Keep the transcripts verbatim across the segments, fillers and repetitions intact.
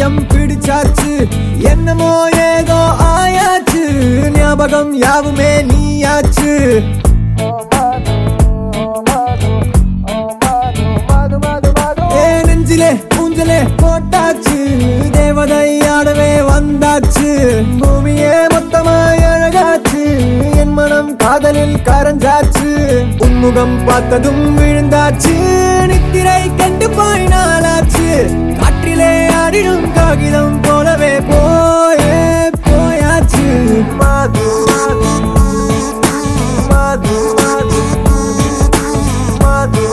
பைத்தியம் பிடிச்சாச்சு என்னமோ ஏதோ ஆயாச்சு ஞாபகம் யாவுமே நீயாச்சு ஏ நெஞ்சிலே ஊஞ்சலே போட்டாச்சு தேவதை ஆடவே வந்தாச்சு பூமியே மொத்தமாய் அழகாச்சு என் மனம் காதலில் கரஞ்சாச்சு உன்முகம் பார்த்ததும் விழுந்தாச்சு நித்திரை கண்டு போய் நாளாச்சு காற்றிலே ஆடிடும் காகிதம் போலவே போயே போயாச்சு மாது மாது மாது மாது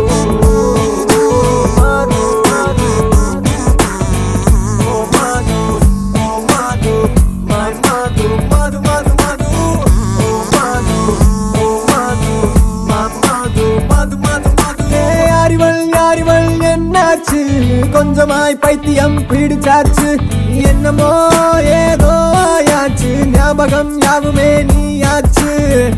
கொஞ்சமாய் பைத்தியம் பிடிச்சாச்சு என்னமோ ஏதோ ஆயாச்சு ஞாபகம் யாவுமே நீயாச்சு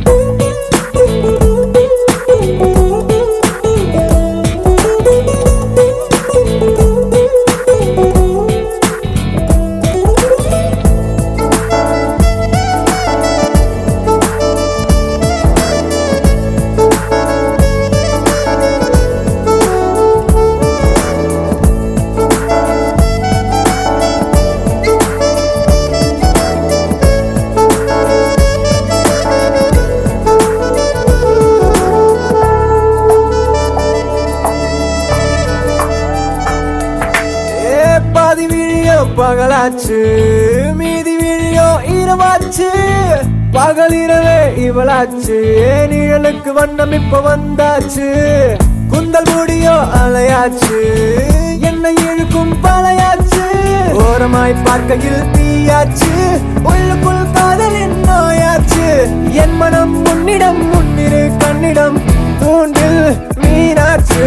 பாதி விழியோ பகலாச்சு மீதி விழியோ இரவாச்சு பகல் இரவே இவளாச்சு நிழலுக்கு வண்ணம் இப்ப வந்தாச்சு குந்தல் முடியோ அலையாச்சு என்னை இழுக்கும் பழையாச்சு ஓரமாய் பார்க்கையில் தீயாச்சு உள்ளுக்குள் காதலின் நோயாச்சு என் மனம் முன்னிடம் முன்னிரு கண்ணிடம் தூண்டில் மீனாச்சு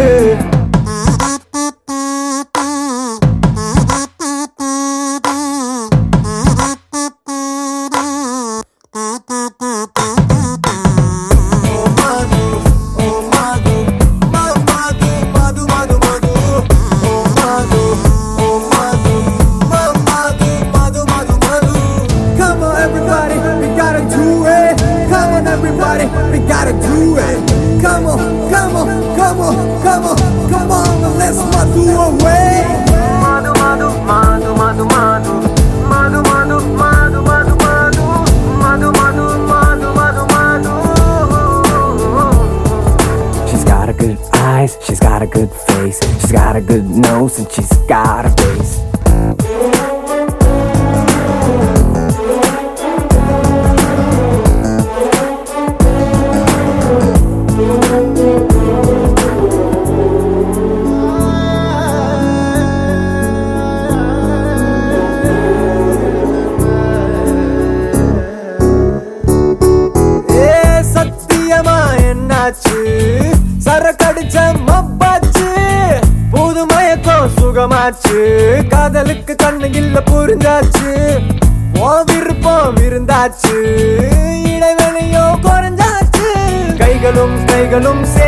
Everybody, we gotta do it. Come on, come on, come on, come on, come on, let's madu away. Madu, madu, madu, madu, madu, madu, madu, madu, madu, madu, madu, madu, madu, madu, madu. She's got a good eyes, she's got a good face, she's got a good nose, and she's got a face. சரக்கடிச்ச மப்பாச்சு புது மயக்கம் சுகமாச்சு காதலுக்கு கண்ணு இல்ல புரிஞ்சாச்சு ஓ விருப்பம் இருந்தாச்சு இடைவெளியோ குறைஞ்சாச்சு கைகளும் கைகளும்